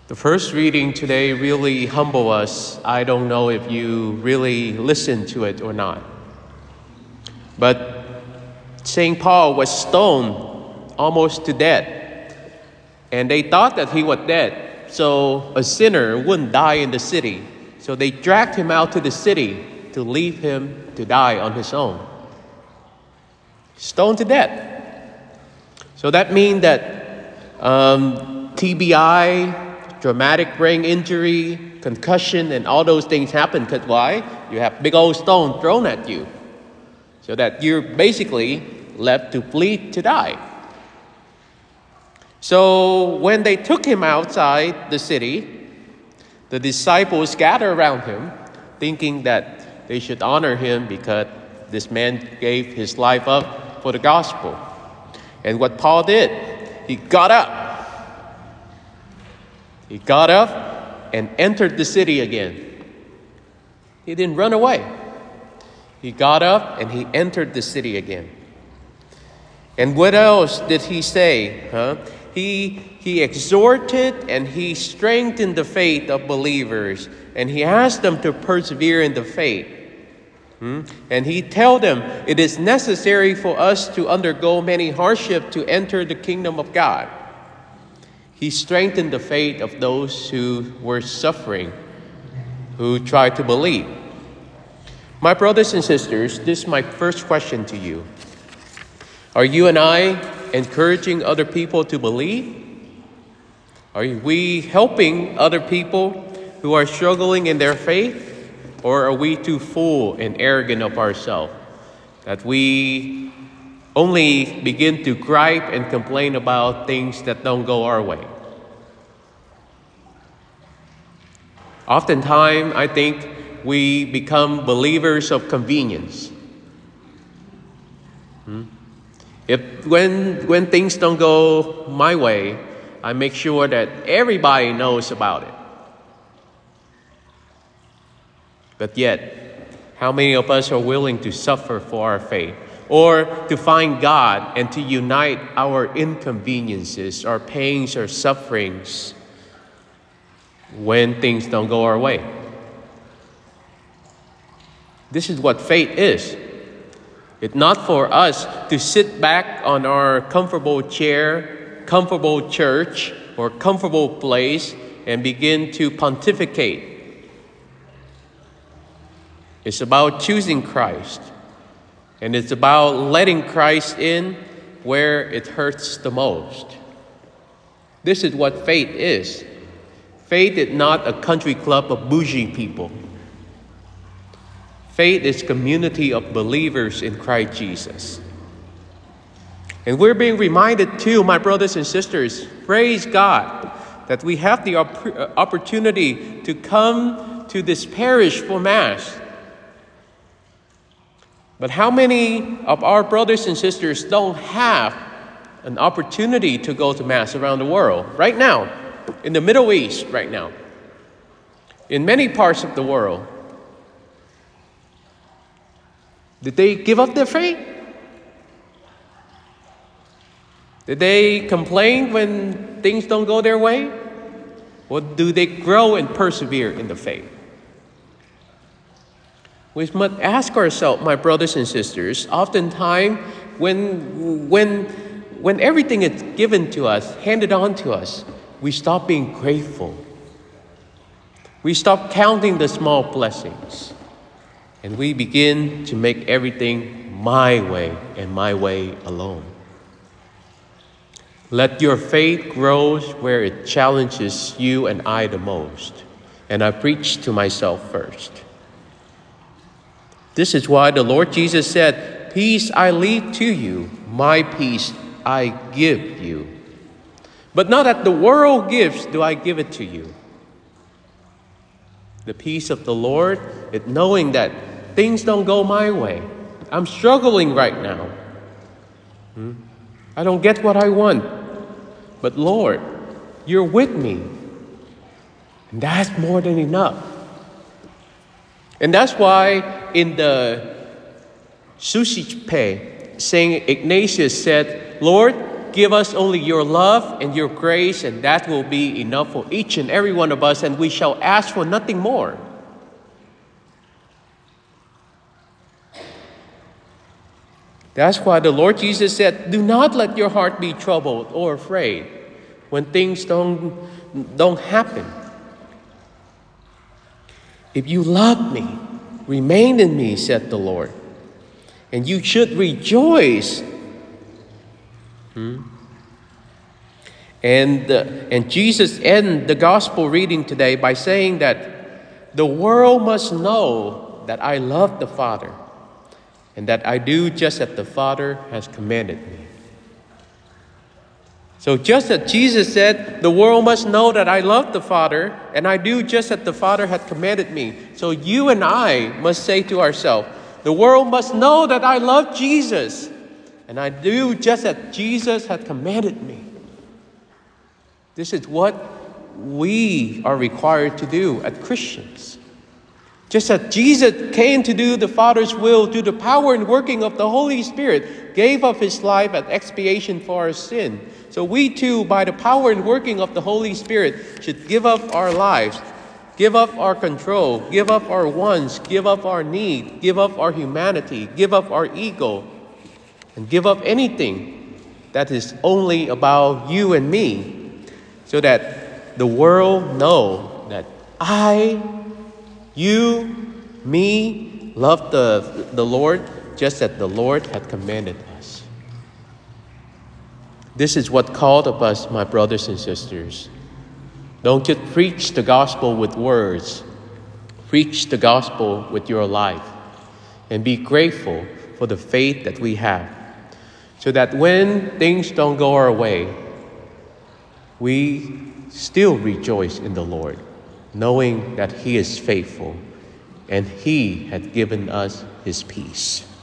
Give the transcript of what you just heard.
The first reading today really humbled us. I don't know if you really listened to it or not. But St. Paul was stoned almost to death. And they thought that he was dead, so a sinner wouldn't die in the city. So they dragged him out to the city to leave him to die on his own. Stoned to death. So that means that TBI, traumatic brain injury, concussion, and all those things happen. Because why? You have big old stone thrown at you. So that you're basically left to bleed to die. So when they took him outside the city, the disciples gathered around him, thinking that they should honor him because this man gave his life up for the gospel. And what Paul did, he got up. He got up and entered the city again. He didn't run away. He got up and he entered the city again. And what else did he say? He exhorted and he strengthened the faith of believers. And he asked them to persevere in the faith. And he told them it is necessary for us to undergo many hardships to enter the kingdom of God. He strengthened the faith of those who were suffering, who tried to believe. My brothers and sisters, this is my first question to you. Are you and I encouraging other people to believe? Are we helping other people who are struggling in their faith? Or are we too full and arrogant of ourselves that we only begin to gripe and complain about things that don't go our way? Oftentimes, I think we become believers of convenience. When things don't go my way, I make sure that everybody knows about it. But yet, how many of us are willing to suffer for our faith? Or to find God and to unite our inconveniences, our pains, our sufferings when things don't go our way? This is what faith is. It's not for us to sit back on our comfortable chair, comfortable church, or comfortable place and begin to pontificate. It's about choosing Christ. And it's about letting Christ in where it hurts the most. This is what faith is. Faith is not a country club of bougie people. Faith is community of believers in Christ Jesus. And we're being reminded too, my brothers and sisters, praise God, that we have the opportunity to come to this parish for Mass. But how many of our brothers and sisters don't have an opportunity to go to Mass around the world? Right now, in the Middle East right now, in many parts of the world. Did they give up their faith? Did they complain when things don't go their way? Or do they grow and persevere in the faith? We must ask ourselves, my brothers and sisters, oftentimes when everything is given to us, handed on to us, we stop being grateful. We stop counting the small blessings. And we begin to make everything my way and my way alone. Let your faith grow where it challenges you and I the most. And I preach to myself first. This is why the Lord Jesus said, "Peace I leave to you, my peace I give you. But not that the world gives, do I give it to you." The peace of the Lord is knowing that things don't go my way. I'm struggling right now. I don't get what I want. But Lord, you're with me. And that's more than enough. And that's why in the Suscipe, St. Ignatius said, "Lord, give us only your love and your grace, and that will be enough for each and every one of us, and we shall ask for nothing more. That's why the Lord Jesus said, do not let your heart be troubled or afraid when things don't happen. If you love me, remain in me, said the Lord, and you should rejoice. And Jesus ended the gospel reading today by saying that the world must know that I love the Father and that I do just as the Father has commanded me. So just as Jesus said, the world must know that I love the Father and I do just as the Father had commanded me. So you and I must say to ourselves, the world must know that I love Jesus and I do just as Jesus had commanded me. This is what we are required to do as Christians. Just as Jesus came to do the Father's will through the power and working of the Holy Spirit, gave up his life as expiation for our sin. So we too, by the power and working of the Holy Spirit, should give up our lives, give up our control, give up our wants, give up our need, give up our humanity, give up our ego, and give up anything that is only about you and me, so that the world know that I, you, me, love the Lord just as the Lord had commanded us. This is what called of us, my brothers and sisters. Don't just preach the gospel with words. Preach the gospel with your life. And be grateful for the faith that we have. So that when things don't go our way, we still rejoice in the Lord, knowing that he is faithful and he had given us his peace.